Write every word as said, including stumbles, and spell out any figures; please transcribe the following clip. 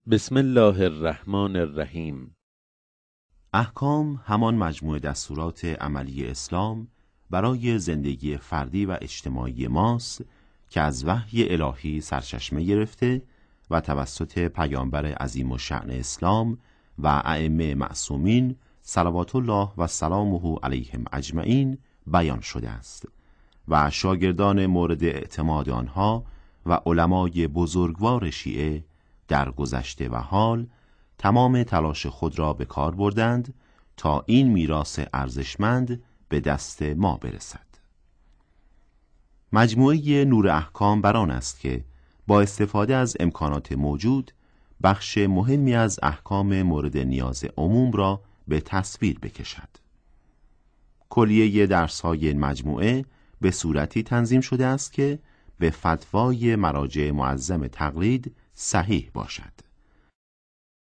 بسم الله الرحمن الرحیم. احکام همان مجموعه دستورات عملی اسلام برای زندگی فردی و اجتماعی ماست که از وحی الهی سرچشمه گرفته و توسط پیامبر عظیم الشأن اسلام و ائمه معصومین صلوات الله و سلامه علیهم اجمعین بیان شده است و شاگردان مورد اعتماد آنها و علمای بزرگوار شیعه در گذشته و حال تمام تلاش خود را به کار بردند تا این میراث ارزشمند به دست ما برسد. مجموعه نور احکام بر آن است که با استفاده از امکانات موجود بخش مهمی از احکام مورد نیاز عموم را به تصویر بکشد. کلیه درس‌های این مجموعه به صورتی تنظیم شده است که به فتوای مراجع معظم تقلید صحیح باشد.